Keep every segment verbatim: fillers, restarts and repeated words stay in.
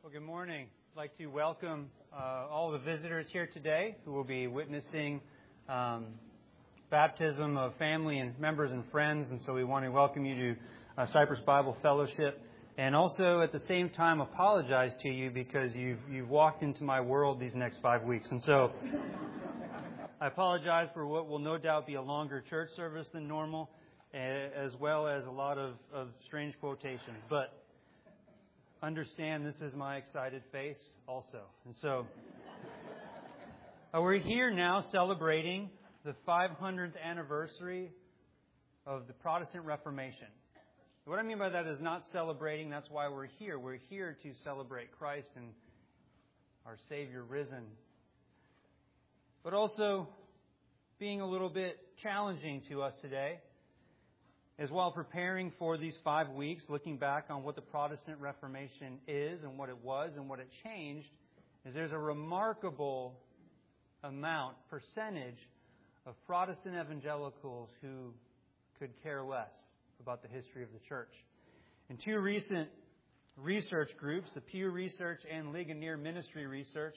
Well, good morning. I'd like to welcome uh, all the visitors here today who will be witnessing um, baptism of family and members and friends. And so we want to welcome you to uh, Cypress Bible Fellowship. And also at the same time apologize to you because you've, you've walked into my world these next five weeks. And so I apologize for what will no doubt be a longer church service than normal, as well as a lot of, of strange quotations. But understand this is my excited face also. And so uh, we're here now celebrating the five hundredth anniversary of the Protestant Reformation. What I mean by that is not celebrating. That's why we're here. We're here to celebrate Christ and our Savior risen. But also being a little bit challenging to us today, as while preparing for these five weeks, looking back on what the Protestant Reformation is and what it was and what it changed, is there's a remarkable amount, percentage of Protestant evangelicals who could care less about the history of the church. In two recent research groups, the Pew Research and Ligonier Ministry Research,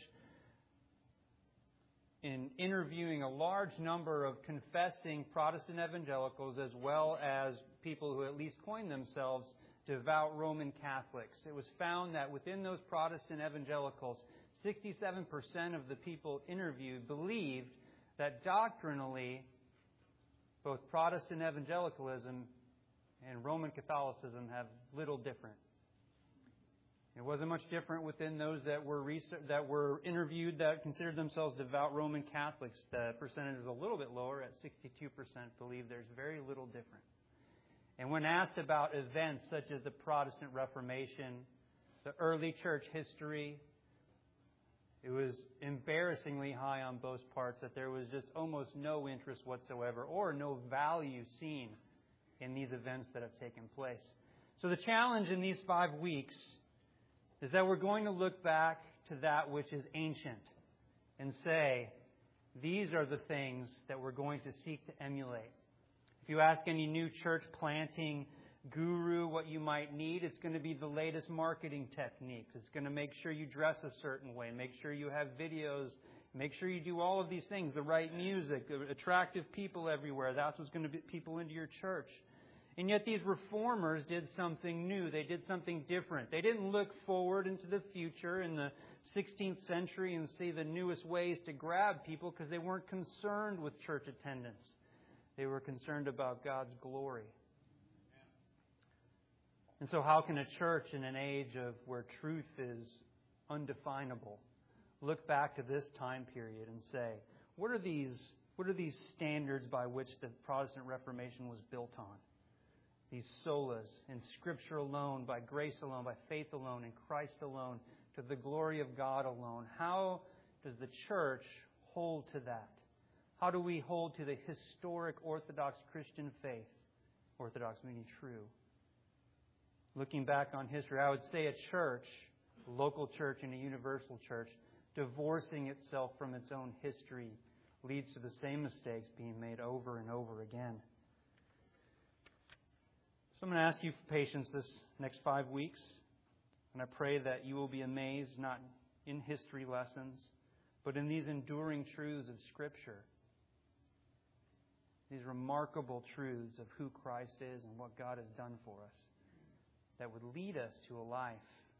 in interviewing a large number of confessing Protestant evangelicals as well as people who at least coined themselves devout Roman Catholics, it was found that within those Protestant evangelicals, sixty-seven percent of the people interviewed believed that doctrinally both Protestant evangelicalism and Roman Catholicism have little different. It wasn't much different within those that were research, that were interviewed that considered themselves devout Roman Catholics. The percentage is a little bit lower at sixty-two percent believe there's very little different. And when asked about events such as the Protestant Reformation, the early church history, it was embarrassingly high on both parts, that there was just almost no interest whatsoever or no value seen in these events that have taken place. So the challenge in these five weeks is that we're going to look back to that which is ancient and say, these are the things that we're going to seek to emulate. If you ask any new church planting guru what you might need, it's going to be the latest marketing techniques. It's going to make sure you dress a certain way, make sure you have videos, make sure you do all of these things, the right music, attractive people everywhere. That's what's going to get people into your church. And yet these reformers did something new. They did something different. They didn't look forward into the future in the sixteenth century and see the newest ways to grab people because they weren't concerned with church attendance. They were concerned about God's glory. And so how can a church in an age of where truth is undefinable look back to this time period and say, what are these, what are these standards by which the Protestant Reformation was built on? These solas in Scripture alone, by grace alone, by faith alone, in Christ alone, to the glory of God alone. How does the church hold to that? How do we hold to the historic Orthodox Christian faith? Orthodox meaning true. Looking back on history, I would say a church, a local church and a universal church, divorcing itself from its own history leads to the same mistakes being made over and over again. So I'm going to ask you for patience this next five weeks. And I pray that you will be amazed, not in history lessons, but in these enduring truths of Scripture. These remarkable truths of who Christ is and what God has done for us, that would lead us to a life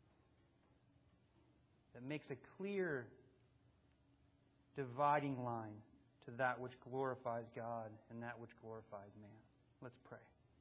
that makes a clear dividing line to that which glorifies God and that which glorifies man. Let's pray.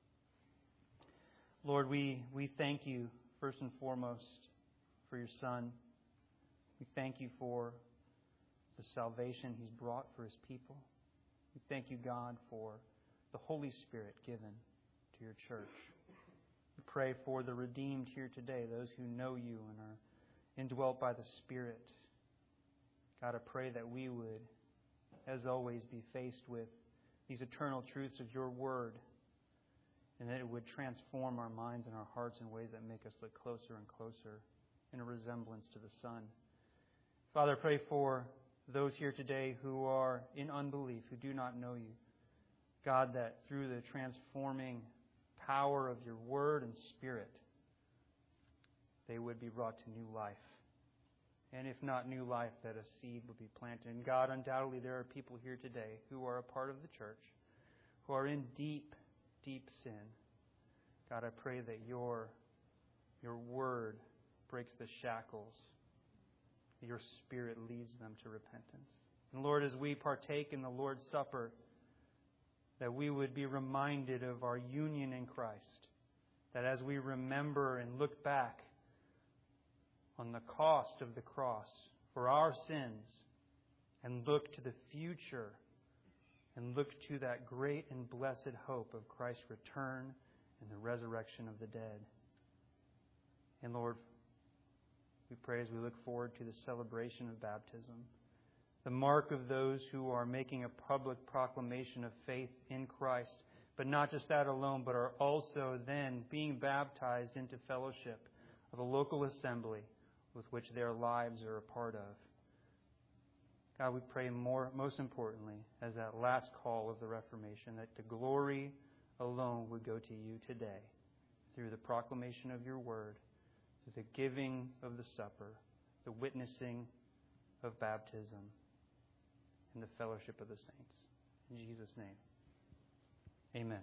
Lord, we, we thank you first and foremost for your Son. We thank you for the salvation He's brought for His people. We thank you, God, for the Holy Spirit given to your church. We pray for the redeemed here today, those who know you and are indwelt by the Spirit. God, I pray that we would, as always, be faced with these eternal truths of your Word, and that it would transform our minds and our hearts in ways that make us look closer and closer in a resemblance to the Son. Father, I pray for those here today who are in unbelief, who do not know you. God, that through the transforming power of your Word and Spirit, they would be brought to new life. And if not new life, that a seed would be planted. And God, undoubtedly there are people here today who are a part of the church, who are in deep, deep sin. God, I pray that your, your word breaks the shackles. Your Spirit leads them to repentance. And Lord, as we partake in the Lord's Supper, that we would be reminded of our union in Christ. That as we remember and look back on the cost of the cross for our sins, and look to the future, and look to that great and blessed hope of Christ's return and the resurrection of the dead. And Lord, we pray as we look forward to the celebration of baptism, the mark of those who are making a public proclamation of faith in Christ, but not just that alone, but are also then being baptized into fellowship of a local assembly with which their lives are a part of. God, we pray more, most importantly, as that last call of the Reformation, that the glory alone would go to you today through the proclamation of your word, through the giving of the supper, the witnessing of baptism, and the fellowship of the saints. In Jesus' name, amen.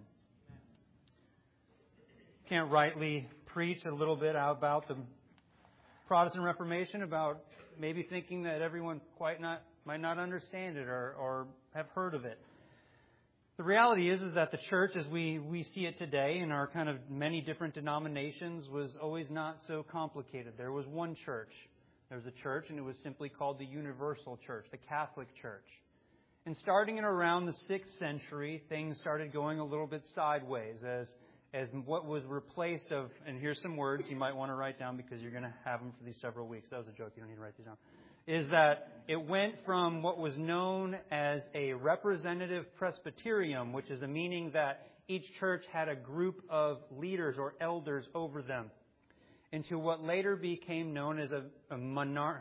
Can't rightly preach a little bit about the Protestant Reformation, about maybe thinking that everyone quite not might not understand it or, or have heard of it. The reality is, is that the church, as we, we see it today in our kind of many different denominations, was always not so complicated. There was one church. There was a church, and it was simply called the Universal Church, the Catholic Church. And starting in around the sixth century, things started going a little bit sideways as as what was replaced of, and here's some words you might want to write down because you're going to have them for these several weeks. That was a joke. You don't need to write these down. Is that it went from what was known as a representative presbyterium, which is a meaning that each church had a group of leaders or elders over them, into what later became known as a, a monar-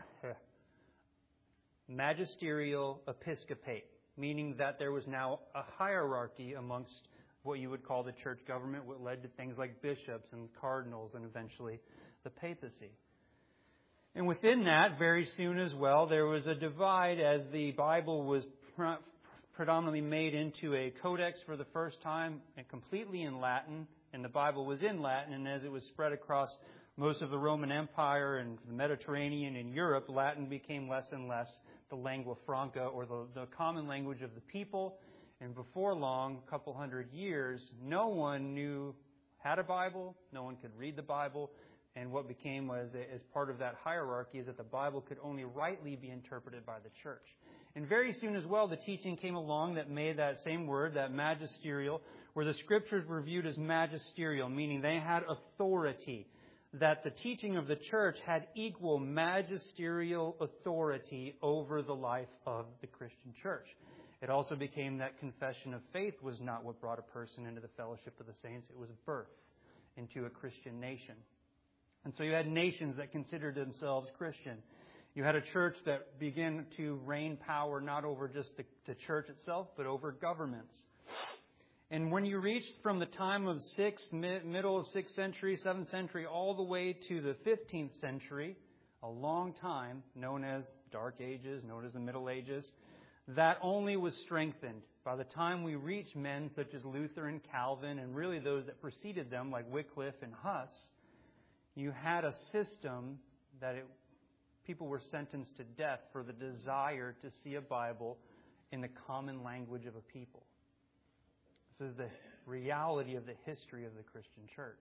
magisterial episcopate, meaning that there was now a hierarchy amongst what you would call the church government, what led to things like bishops and cardinals and eventually the papacy. And within that, very soon as well, there was a divide as the Bible was pre- predominantly made into a codex for the first time and completely in Latin, and the Bible was in Latin, and as it was spread across most of the Roman Empire and the Mediterranean and Europe, Latin became less and less the lingua franca, or the, the common language of the people. And before long, a couple hundred years, no one knew had a Bible, no one could read the Bible, and what became was, as part of that hierarchy, is that the Bible could only rightly be interpreted by the church. And very soon as well, the teaching came along that made that same word, that magisterial, where the Scriptures were viewed as magisterial, meaning they had authority, that the teaching of the church had equal magisterial authority over the life of the Christian church. It also became that confession of faith was not what brought a person into the fellowship of the saints. It was birth into a Christian nation. And so you had nations that considered themselves Christian. You had a church that began to reign power not over just the, the church itself, but over governments. And when you reach from the time of sixth, mid, middle of sixth century, seventh century, all the way to the fifteenth century, a long time known as Dark Ages, known as the Middle Ages, that only was strengthened. By the time we reach men such as Luther and Calvin, and really those that preceded them, like Wycliffe and Huss, you had a system that it, people were sentenced to death for the desire to see a Bible in the common language of a people. This is the reality of the history of the Christian church.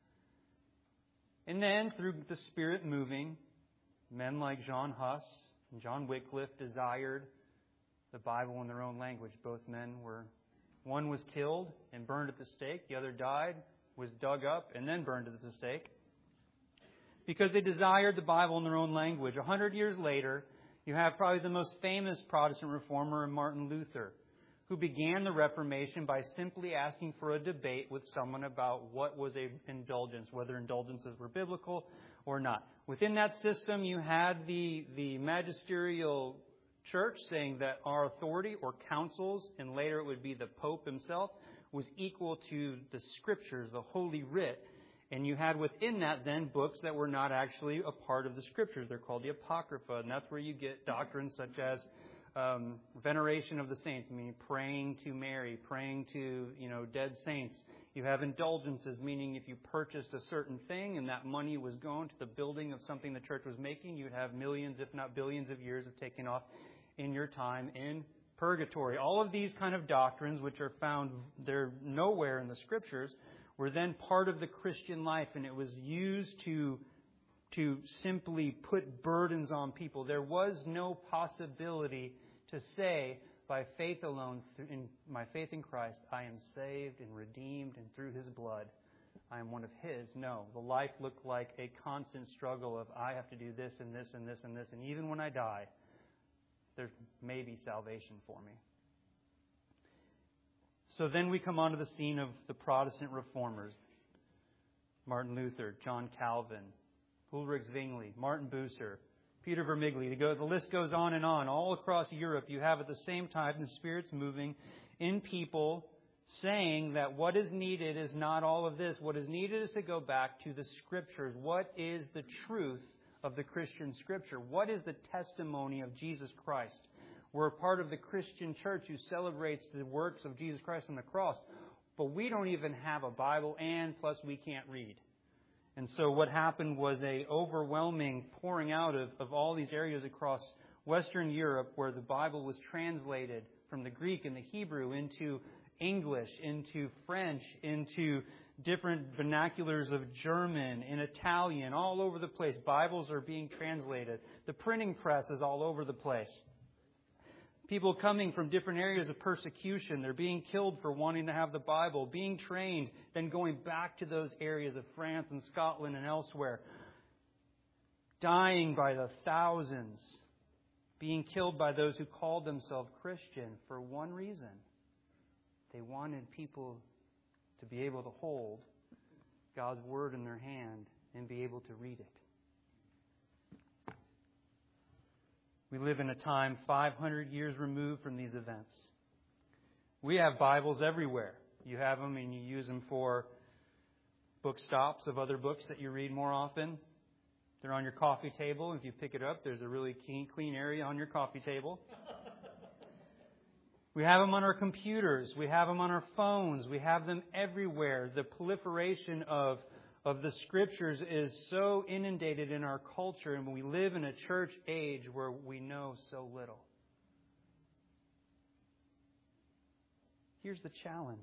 And then, through the Spirit moving, men like John Huss and John Wycliffe desired the Bible in their own language. Both men were, one was killed and burned at the stake. The other died, was dug up, and then burned at the stake, because they desired the Bible in their own language. A hundred years later, you have probably the most famous Protestant reformer, Martin Luther, who began the Reformation by simply asking for a debate with someone about what was an indulgence, whether indulgences were biblical or not. Within that system, you had the, the magisterial church saying that our authority, or councils, and later it would be the Pope himself, was equal to the Scriptures, the Holy Writ. And you had within that then books that were not actually a part of the Scriptures. They're called the Apocrypha, and that's where you get doctrines such as um, veneration of the saints, meaning praying to Mary, praying to, you know, dead saints. You have indulgences, meaning if you purchased a certain thing and that money was going to the building of something the church was making, you'd have millions, if not billions of years of taking off in your time in purgatory. All of these kind of doctrines, which are found, they're nowhere in the Scriptures, were then part of the Christian life, and it was used to, to simply put burdens on people. There was no possibility to say, by faith alone, in my faith in Christ, I am saved and redeemed, and through His blood, I am one of His. No, the life looked like a constant struggle of, I have to do this and this and this and this, and even when I die, there's maybe salvation for me. So then we come onto the scene of the Protestant reformers. Martin Luther, John Calvin, Ulrich Zwingli, Martin Bucer, Peter Vermigli. The list goes on and on. All across Europe, you have at the same time the Spirit's moving in people, saying that what is needed is not all of this. What is needed is to go back to the Scriptures. What is the truth of the Christian Scripture? What is the testimony of Jesus Christ? We're a part of the Christian church who celebrates the works of Jesus Christ on the cross, but we don't even have a Bible, and plus we can't read. And so what happened was a overwhelming pouring out of, of all these areas across Western Europe where the Bible was translated from the Greek and the Hebrew into English, into French, into different vernaculars of German and Italian, all over the place. Bibles are being translated. The printing press is all over the place. People coming from different areas of persecution. They're being killed for wanting to have the Bible, being trained, then going back to those areas of France and Scotland and elsewhere. Dying by the thousands. Being killed by those who called themselves Christian for one reason. They wanted people to be able to hold God's Word in their hand and be able to read it. We live in a time five hundred years removed from these events. We have Bibles everywhere. You have them and you use them for book stops of other books that you read more often. They're on your coffee table. If you pick it up, there's a really clean, clean area on your coffee table. We have them on our computers. We have them on our phones. We have them everywhere. The proliferation of of the Scriptures is so inundated in our culture, and we live in a church age where we know so little. Here's the challenge.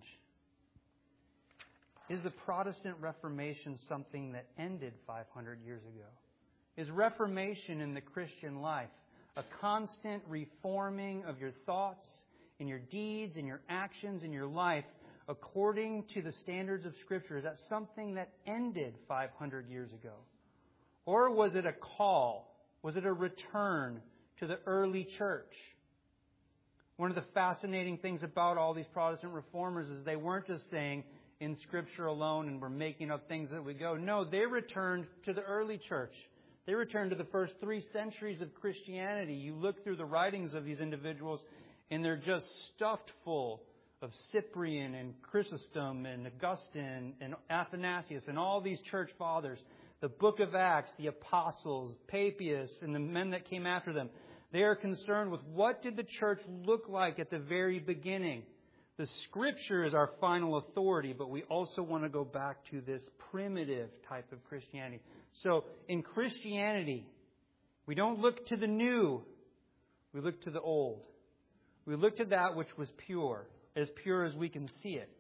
Is the Protestant Reformation something that ended five hundred years ago? Is Reformation in the Christian life a constant reforming of your thoughts, in your deeds, in your actions, in your life, according to the standards of Scripture? Is that something that ended five hundred years ago? Or was it a call? Was it a return to the early church? One of the fascinating things about all these Protestant reformers is they weren't just saying in Scripture alone and we're making up things that we go. No, they returned to the early church. They returned to the first three centuries of Christianity. You look through the writings of these individuals and they're just stuffed full of Cyprian and Chrysostom and Augustine and Athanasius and all these church fathers, the book of Acts, the apostles, Papias, and the men that came after them. They are concerned with what did the church look like at the very beginning. The Scripture is our final authority, but we also want to go back to this primitive type of Christianity. So in Christianity, we don't look to the new, we look to the old. We look to that which was pure, as pure as we can see it.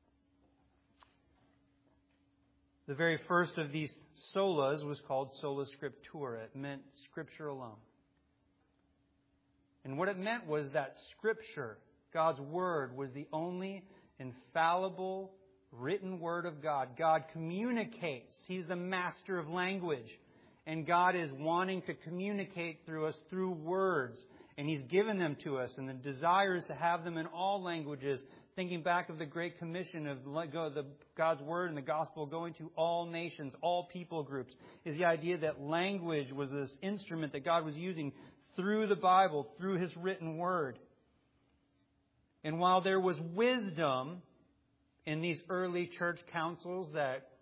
The very first of these solas was called sola scriptura. It meant Scripture alone. And what it meant was that Scripture, God's Word, was the only infallible written Word of God. God communicates. He's the master of language. And God is wanting to communicate through us through words. And He's given them to us. And the desire is to have them in all languages. Thinking back of the Great Commission of the God's Word and the Gospel going to all nations, all people groups, is the idea that language was this instrument that God was using through the Bible, through His written Word. And while there was wisdom in these early church councils that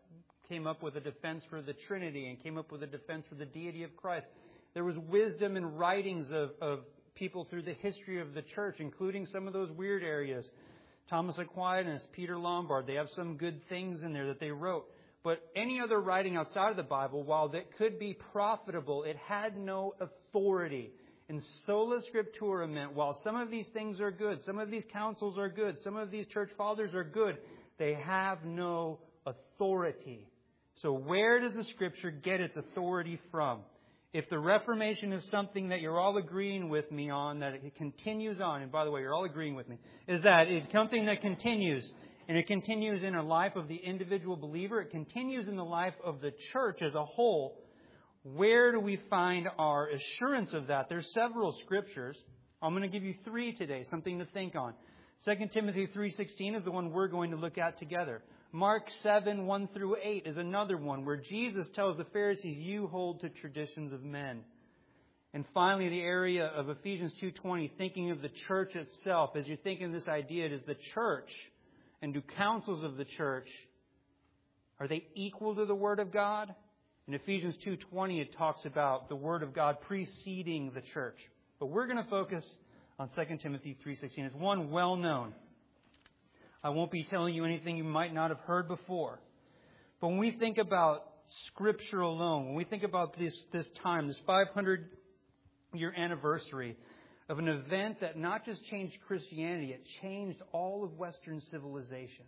came up with a defense for the Trinity and came up with a defense for the deity of Christ. There was wisdom in writings of, of people through the history of the church, including some of those weird areas. Thomas Aquinas, Peter Lombard, they have some good things in there that they wrote. But any other writing outside of the Bible, while that could be profitable, it had no authority. And sola scriptura meant, while some of these things are good, some of these councils are good, some of these church fathers are good, they have no authority. So where does the Scripture get its authority from? If the Reformation is something that you're all agreeing with me on, that it continues on, and by the way, you're all agreeing with me, is that it's something that continues. And it continues in the life of the individual believer. It continues in the life of the church as a whole. Where do we find our assurance of that? There's several scriptures. I'm going to give you three today, something to think on. Second Timothy three sixteen is the one we're going to look at together. Mark seven, one through eight is another one where Jesus tells the Pharisees, you hold to traditions of men. And finally, the area of Ephesians two twenty, thinking of the church itself. As you're thinking of this idea, it is the church. And do councils of the church, are they equal to the Word of God? In Ephesians two twenty, it talks about the Word of God preceding the church. But we're going to focus on Second Timothy three sixteen. It's one well known. I won't be telling you anything you might not have heard before. But when we think about Scripture alone, when we think about this, this time, this five hundred year anniversary of an event that not just changed Christianity, it changed all of Western civilization.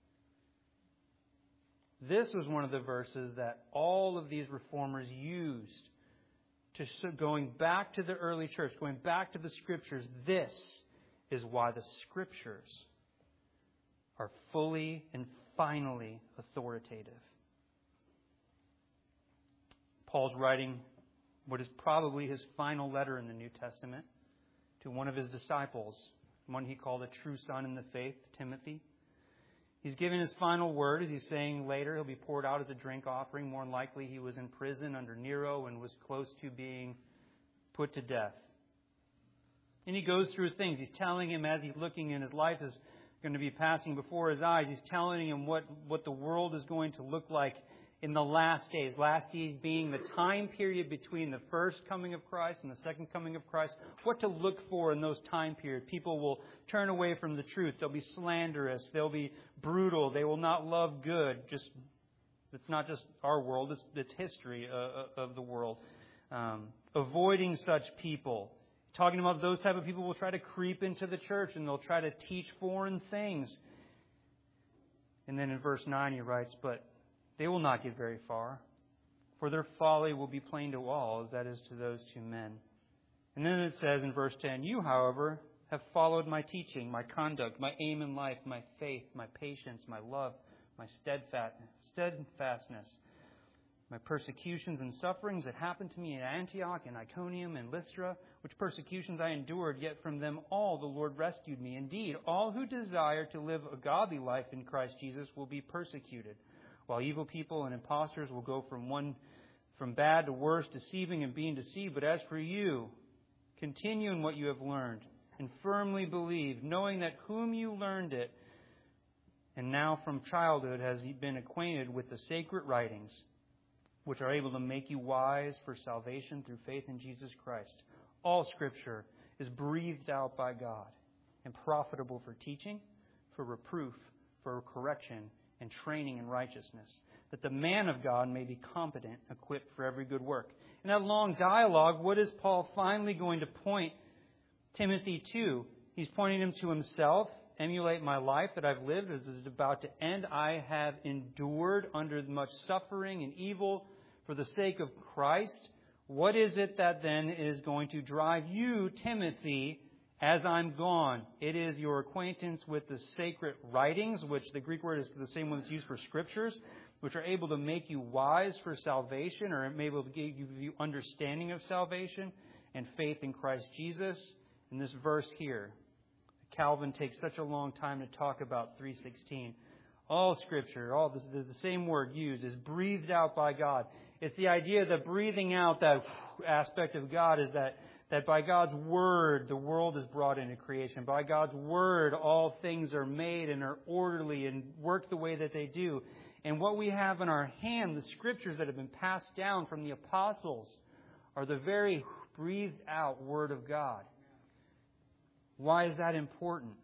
This was one of the verses that all of these reformers used to going back to the early church, going back to the Scriptures. This is why the Scriptures are fully and finally authoritative. Paul's writing what is probably his final letter in the New Testament to one of his disciples, one he called a true son in the faith, Timothy. He's giving his final word, as he's saying later, he'll be poured out as a drink offering. More than likely, he was in prison under Nero and was close to being put to death. And he goes through things. He's telling him as he's looking and his life is going to be passing before his eyes. He's telling him what, what the world is going to look like in the last days. Last days being the time period between the first coming of Christ and the second coming of Christ. What to look for in those time periods. People will turn away from the truth. They'll be slanderous. They'll be brutal. They will not love good. Just it's not just our world. It's, it's history uh, of the world. Um, avoiding such people. Talking about those type of people will try to creep into the church and they'll try to teach foreign things. And then in verse nine he writes, but they will not get very far, for their folly will be plain to all, as that is to those two men. And then it says in verse ten, you, however, have followed my teaching, my conduct, my aim in life, my faith, my patience, my love, my steadfastness, my persecutions and sufferings that happened to me in Antioch and Iconium and Lystra, which persecutions I endured, yet from them all the Lord rescued me. Indeed, all who desire to live a godly life in Christ Jesus will be persecuted, while evil people and impostors will go from one from bad to worse, deceiving and being deceived. But as for you, continue in what you have learned and firmly believe, knowing that whom you learned it, and now from childhood has been acquainted with the sacred writings, which are able to make you wise for salvation through faith in Jesus Christ. All Scripture is breathed out by God and profitable for teaching, for reproof, for correction, and training in righteousness, that the man of God may be competent, equipped for every good work. In that long dialogue, what is Paul finally going to point Timothy to? He's pointing him to himself. Emulate my life that I've lived as is about to end. I have endured under much suffering and evil for the sake of Christ. What is it that then is going to drive you, Timothy, as I'm gone? It is your acquaintance with the sacred writings, which the Greek word is the same one that's used for scriptures, which are able to make you wise for salvation, or able to give you understanding of salvation and faith in Christ Jesus. In this verse here, Calvin takes such a long time to talk about three sixteen. All Scripture, all the, the same word used, is breathed out by God. It's the idea that breathing out, that aspect of God, is that, that by God's Word, the world is brought into creation. By God's Word, all things are made and are orderly and work the way that they do. And what we have in our hand, the Scriptures that have been passed down from the apostles, are the very breathed out Word of God. Why is that important?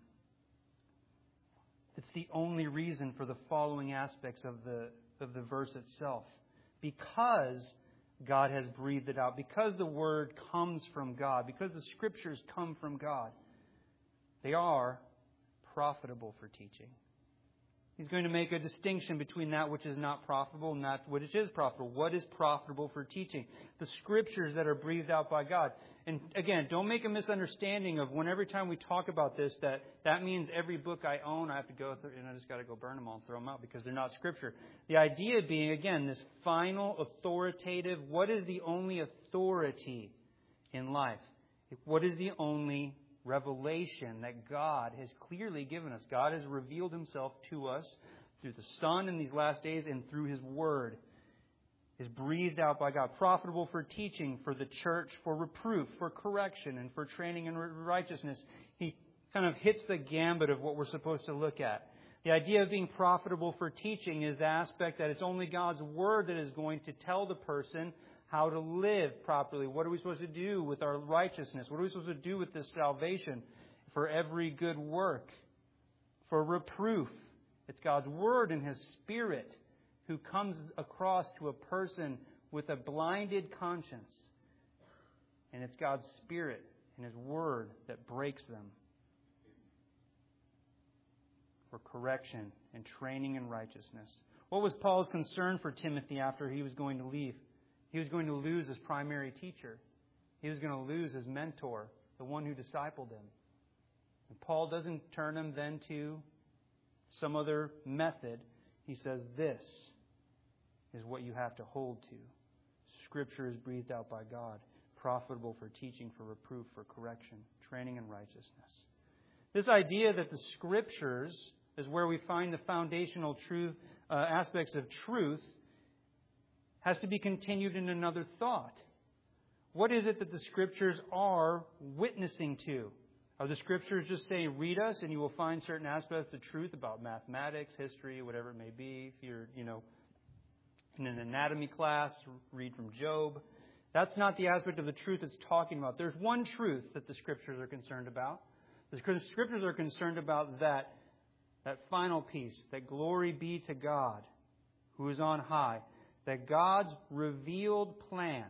It's the only reason for the following aspects of the, of the verse itself. Because God has breathed it out, because the Word comes from God, because the Scriptures come from God, they are profitable for teaching. He's going to make a distinction between that which is not profitable and that which is profitable. What is profitable for teaching? The Scriptures that are breathed out by God. And again, don't make a misunderstanding of when every time we talk about this, that that means every book I own, I have to go through, and I just got to go burn them all and throw them out because they're not Scripture. The idea being, again, this final authoritative, what is the only authority in life? What is the only revelation that God has clearly given us? God has revealed Himself to us through the Son in these last days and through His Word. Is breathed out by God, profitable for teaching, for the church, for reproof, for correction, and for training in righteousness. He kind of hits the gambit of what we're supposed to look at. The idea of being profitable for teaching is the aspect that it's only God's Word that is going to tell the person how to live properly. What are we supposed to do with our righteousness? What are we supposed to do with this salvation? For every good work, for reproof. It's God's Word and His Spirit who comes across to a person with a blinded conscience. And it's God's Spirit and His Word that breaks them for correction and training in righteousness. What was Paul's concern for Timothy after he was going to leave? He was going to lose his primary teacher. He was going to lose his mentor, the one who discipled him. And Paul doesn't turn him then to some other method. He says, this is what you have to hold to. Scripture is breathed out by God, profitable for teaching, for reproof, for correction, training in righteousness. This idea that the Scriptures is where we find the foundational truth uh, aspects of truth has to be continued in another thought. What is it that the Scriptures are witnessing to? Are the Scriptures just saying, read us and you will find certain aspects of truth about mathematics, history, whatever it may be? If you're, you know, in an anatomy class, read from Job. That's not the aspect of the truth it's talking about. There's one truth that the Scriptures are concerned about. The Scriptures are concerned about that, that final piece, that glory be to God who is on high, that God's revealed plan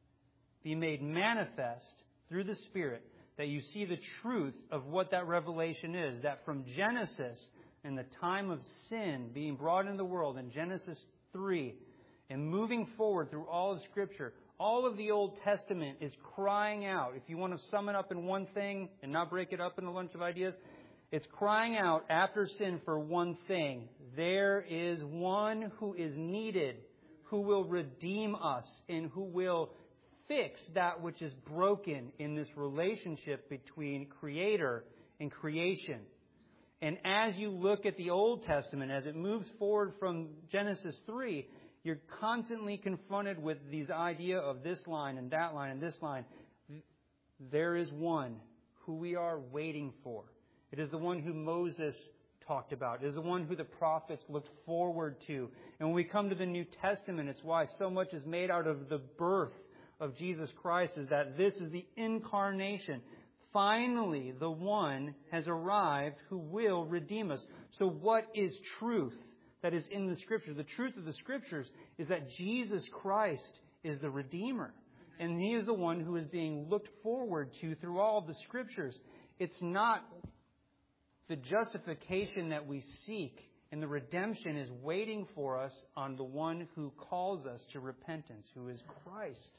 be made manifest through the Spirit, that you see the truth of what that revelation is, that from Genesis, in the time of sin being brought into the world, in Genesis three, and moving forward through all of Scripture, all of the Old Testament is crying out. If you want to sum it up in one thing and not break it up in a bunch of ideas, it's crying out after sin for one thing. There is one who is needed, who will redeem us and who will fix that which is broken in this relationship between Creator and creation. And as you look at the Old Testament, as it moves forward from Genesis three, you're constantly confronted with these idea of this line and that line and this line. There is one who we are waiting for. It is the one who Moses talked about. It is the one who the prophets looked forward to. And when we come to the New Testament, it's why so much is made out of the birth of Jesus Christ, is that this is the incarnation. Finally, the one has arrived who will redeem us. So what is truth that is in the Scripture? The truth of the Scriptures is that Jesus Christ is the Redeemer. And He is the one who is being looked forward to through all of the Scriptures. It's not the justification that we seek, and the redemption is waiting for us on the one who calls us to repentance, who is Christ.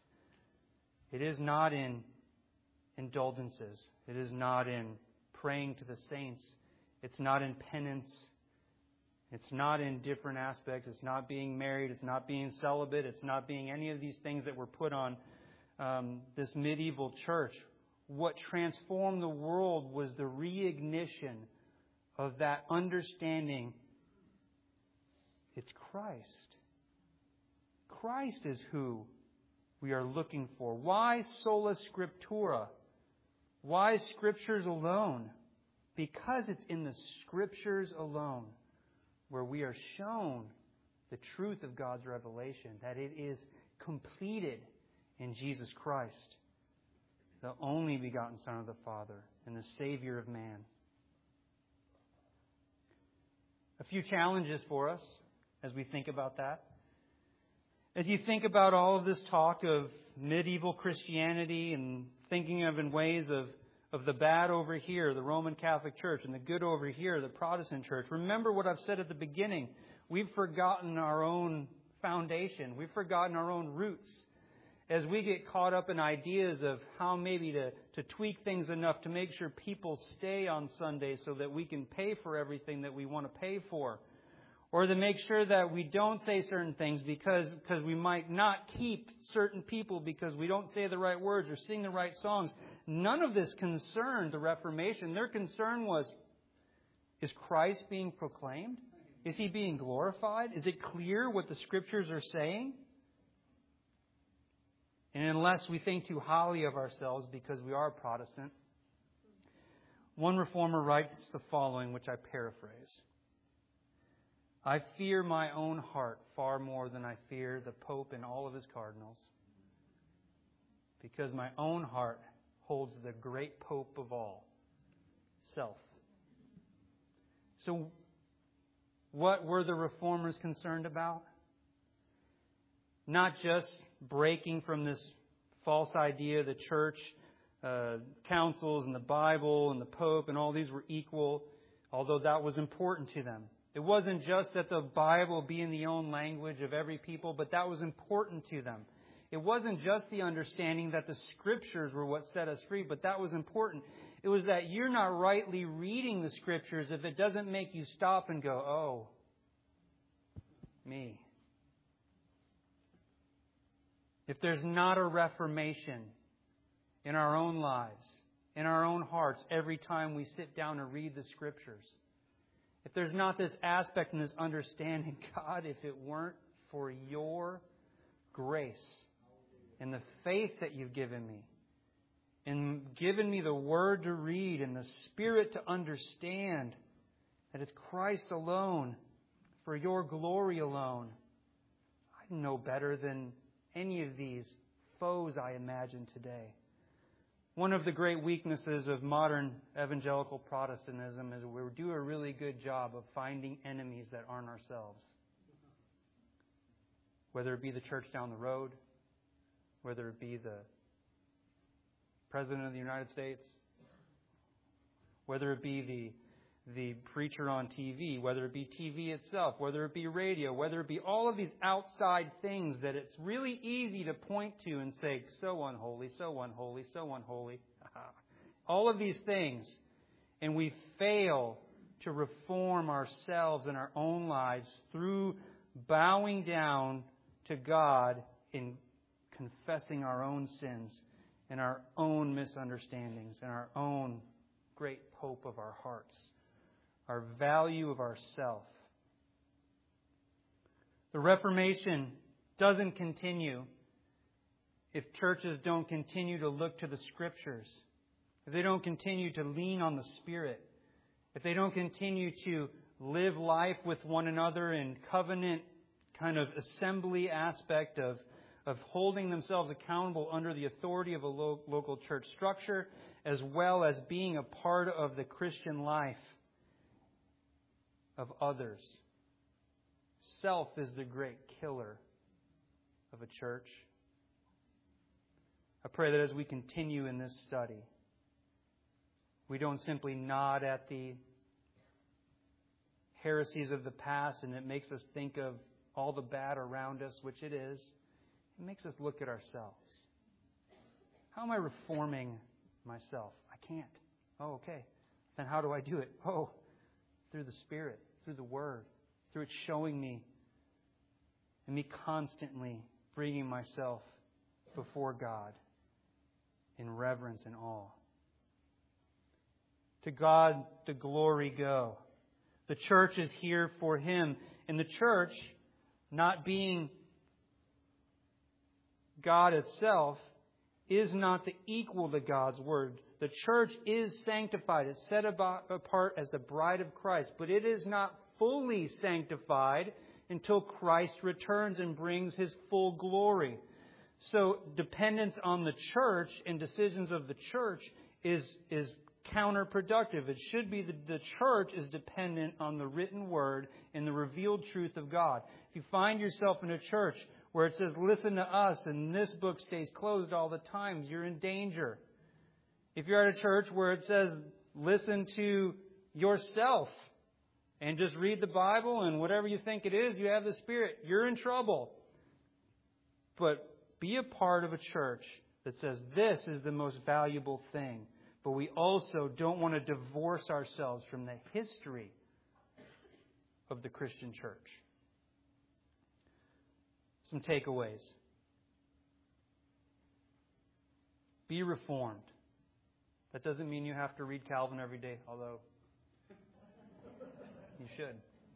It is not in indulgences. It is not in praying to the saints. It's not in penance. It's not in different aspects. It's not being married. It's not being celibate. It's not being any of these things that were put on um, this medieval church. What transformed the world was the reignition of that understanding. It's Christ. Christ is who we are looking for. Why sola scriptura? Why Scriptures alone? Because it's in the Scriptures alone where we are shown the truth of God's revelation, that it is completed in Jesus Christ, the only begotten Son of the Father and the Savior of man. A few challenges for us as we think about that. As you think about all of this talk of medieval Christianity and thinking of in ways of, of the bad over here, the Roman Catholic Church, and the good over here, the Protestant Church, remember what I've said at the beginning. We've forgotten our own foundation. We've forgotten our own roots. As we get caught up in ideas of how maybe to, to tweak things enough to make sure people stay on Sunday so that we can pay for everything that we want to pay for. Or to make sure that we don't say certain things because, because we might not keep certain people because we don't say the right words or sing the right songs. None of this concerned the Reformation. Their concern was, is Christ being proclaimed? Is He being glorified? Is it clear what the Scriptures are saying? And unless we think too highly of ourselves because we are Protestant, one reformer writes the following, which I paraphrase. I fear my own heart far more than I fear the Pope and all of his cardinals, because my own heart holds the great Pope of all, self. So, what were the reformers concerned about? Not just breaking from this false idea the church, uh, councils and the Bible and the Pope and all these were equal, although that was important to them. It wasn't just that the Bible be in the own language of every people, but that was important to them. It wasn't just the understanding that the Scriptures were what set us free, but that was important. It was that you're not rightly reading the Scriptures if it doesn't make you stop and go, oh, me. If there's not a reformation in our own lives, in our own hearts, every time we sit down and read the Scriptures, if there's not this aspect and this understanding, God, if it weren't for your grace and the faith that you've given me, and given me the Word to read and the Spirit to understand that it's Christ alone, for your glory alone, I know better than any of these foes I imagine today. One of the great weaknesses of modern evangelical Protestantism is we do a really good job of finding enemies that aren't ourselves. Whether it be the church down the road, whether it be the President of the United States, whether it be the the preacher on T V, whether it be T V itself, whether it be radio, whether it be all of these outside things that it's really easy to point to and say, so unholy, so unholy, so unholy. All of these things. And we fail to reform ourselves in our own lives through bowing down to God in confessing our own sins and our own misunderstandings and our own great hope of our hearts. Our value of ourself. The Reformation doesn't continue if churches don't continue to look to the Scriptures, if they don't continue to lean on the Spirit, if they don't continue to live life with one another in covenant kind of assembly aspect of, of holding themselves accountable under the authority of a lo- local church structure, as well as being a part of the Christian life of others. Self is the great killer of a church. I pray that as we continue in this study, we don't simply nod at the heresies of the past and it makes us think of all the bad around us, which it is. It makes us look at ourselves. How am I reforming myself? I can't. Oh, okay. Then how do I do it? Oh, through the Spirit, through the Word, through it showing me and me constantly bringing myself before God in reverence and awe. To God the glory go. The church is here for Him. And the church, not being God itself, is not the equal to God's Word. The church is sanctified. It's set apart as the bride of Christ. But it is not fully sanctified until Christ returns and brings His full glory. So dependence on the church and decisions of the church is, is counterproductive. It should be that the church is dependent on the written word and the revealed truth of God. If you find yourself in a church where it says, listen to us, and this book stays closed all the time, you're in danger. If you're at a church where it says, listen to yourself and just read the Bible and whatever you think it is, you have the Spirit, you're in trouble. But be a part of a church that says this is the most valuable thing. But we also don't want to divorce ourselves from the history of the Christian church. Some takeaways. Be reformed. That doesn't mean you have to read Calvin every day, although you should.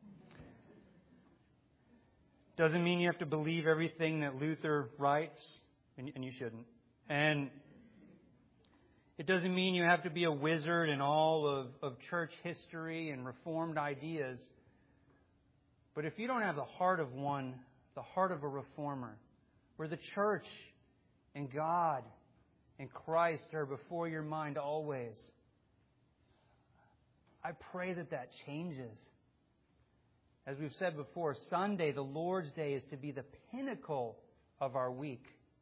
Doesn't mean you have to believe everything that Luther writes, and, and you shouldn't. And it doesn't mean you have to be a wizard in all of, of church history and Reformed ideas. But if you don't have the heart of one, the heart of a reformer, where the church and God and Christ are before your mind always, I pray that that changes. As we've said before, Sunday, the Lord's Day, is to be the pinnacle of our week.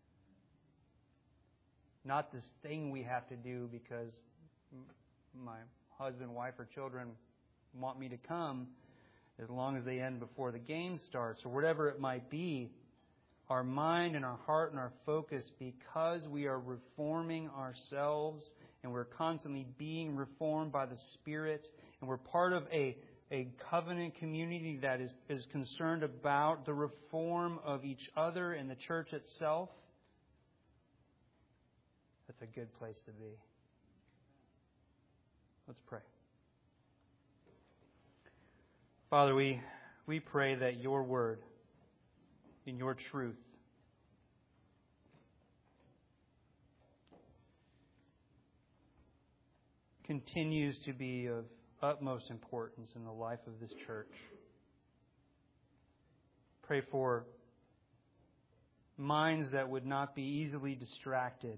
Not this thing we have to do because my husband, wife, or children want me to come as long as they end before the game starts, or whatever it might be. Our mind and our heart and our focus, because we are reforming ourselves and we're constantly being reformed by the Spirit, and we're part of a, a covenant community that is, is concerned about the reform of each other and the church itself. That's a good place to be. Let's pray. Father, we, we pray that your word, in your truth, continues to be of utmost importance in the life of this church. Pray for minds that would not be easily distracted,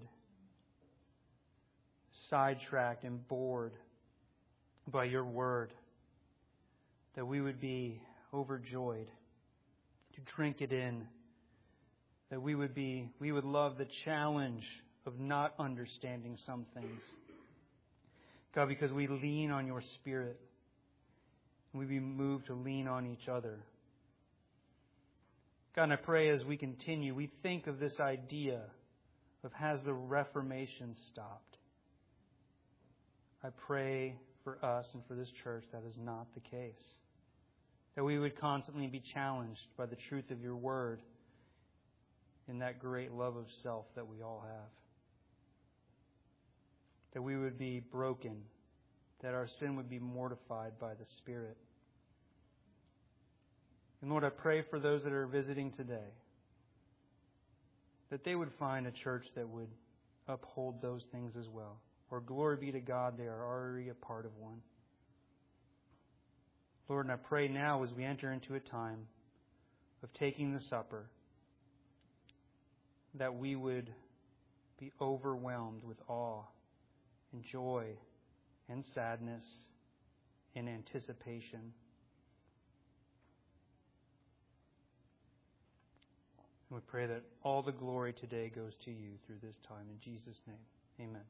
sidetracked and bored by your word, that we would be overjoyed to drink it in, that we would be, we would love the challenge of not understanding some things. God, because we lean on your Spirit, and we be moved to lean on each other. God, and I pray as we continue, we think of this idea of has the Reformation stopped? I pray for us and for this church that is not the case. That we would constantly be challenged by the truth of your word in that great love of self that we all have. That we would be broken, that our sin would be mortified by the Spirit. And Lord, I pray for those that are visiting today, that they would find a church that would uphold those things as well. For glory be to God, they are already a part of one. Lord, and I pray now as we enter into a time of taking the supper, that we would be overwhelmed with awe and joy and sadness and anticipation. And we pray that all the glory today goes to you through this time. In Jesus' name, amen.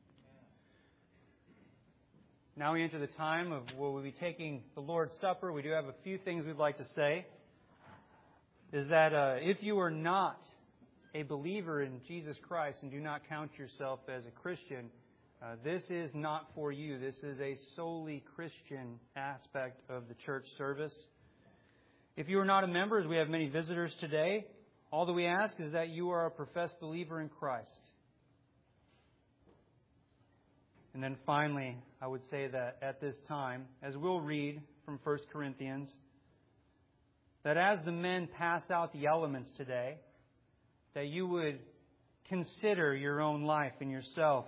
Now we enter the time of where we'll be taking the Lord's Supper. We do have a few things we'd like to say. Is that uh, if you are not a believer in Jesus Christ and do not count yourself as a Christian, uh, this is not for you. This is a solely Christian aspect of the church service. If you are not a member, as we have many visitors today, all that we ask is that you are a professed believer in Christ. And then finally, I would say that at this time, as we'll read from First Corinthians, that as the men pass out the elements today, that you would consider your own life and yourself.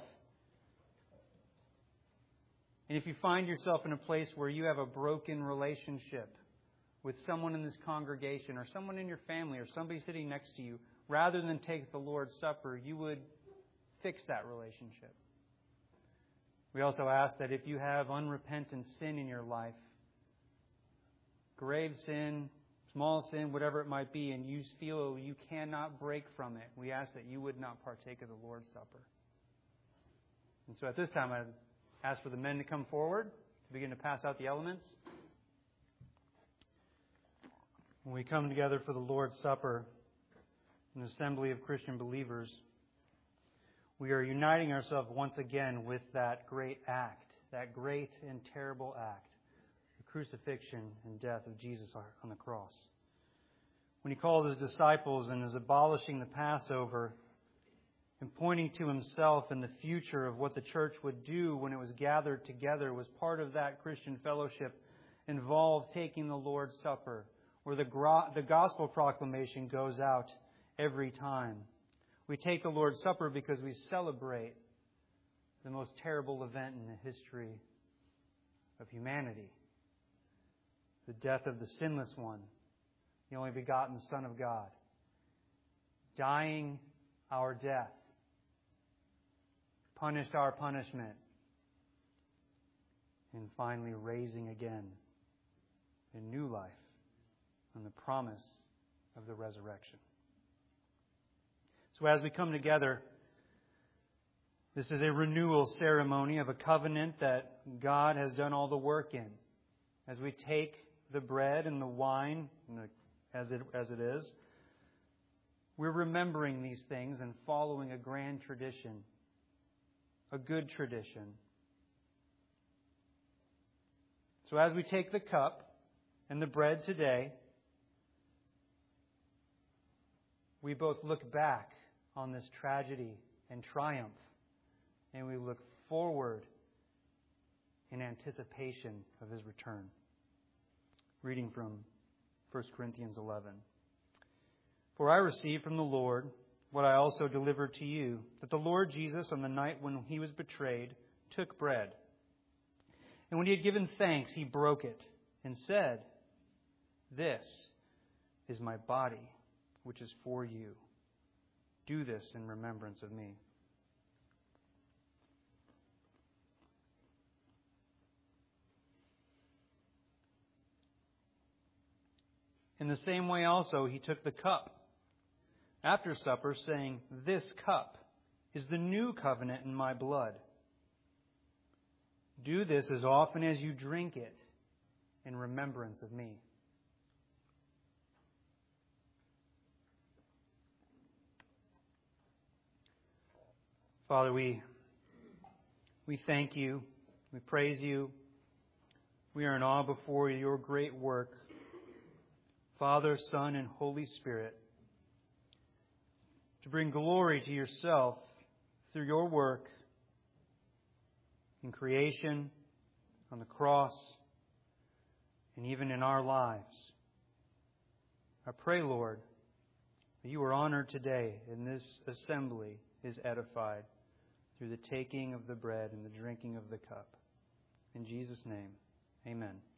And if you find yourself in a place where you have a broken relationship with someone in this congregation or someone in your family or somebody sitting next to you, rather than take the Lord's Supper, you would fix that relationship. We also ask that if you have unrepentant sin in your life, grave sin, small sin, whatever it might be, and you feel you cannot break from it, we ask that you would not partake of the Lord's Supper. And so at this time, I ask for the men to come forward to begin to pass out the elements. When we come together for the Lord's Supper, an assembly of Christian believers, we are uniting ourselves once again with that great act, that great and terrible act, the crucifixion and death of Jesus on the cross. When He called His disciples and is abolishing the Passover and pointing to Himself and the future of what the church would do when it was gathered together, was part of that Christian fellowship involved taking the Lord's Supper, where the, gro- the gospel proclamation goes out every time. We take the Lord's Supper because we celebrate the most terrible event in the history of humanity. The death of the sinless one, the only begotten Son of God, dying our death, punished our punishment, and finally raising again in new life on the promise of the resurrection. So as we come together, this is a renewal ceremony of a covenant that God has done all the work in. As we take the bread and the wine, as it, as it is, we're remembering these things and following a grand tradition, a good tradition. So as we take the cup and the bread today, we both look back on this tragedy and triumph, and we look forward in anticipation of His return. Reading from First Corinthians eleven. For I received from the Lord what I also delivered to you, that the Lord Jesus, on the night when He was betrayed, took bread. And when He had given thanks, He broke it and said, "This is my body, which is for you. Do this in remembrance of me." In the same way also He took the cup after supper, saying, "This cup is the new covenant in my blood. Do this as often as you drink it in remembrance of me." Father, we, we thank You. We praise You. We are in awe before Your great work, Father, Son, and Holy Spirit, to bring glory to Yourself through Your work in creation, on the cross, and even in our lives. I pray, Lord, that You are honored today and this assembly is edified through the taking of the bread and the drinking of the cup. In Jesus' name, amen.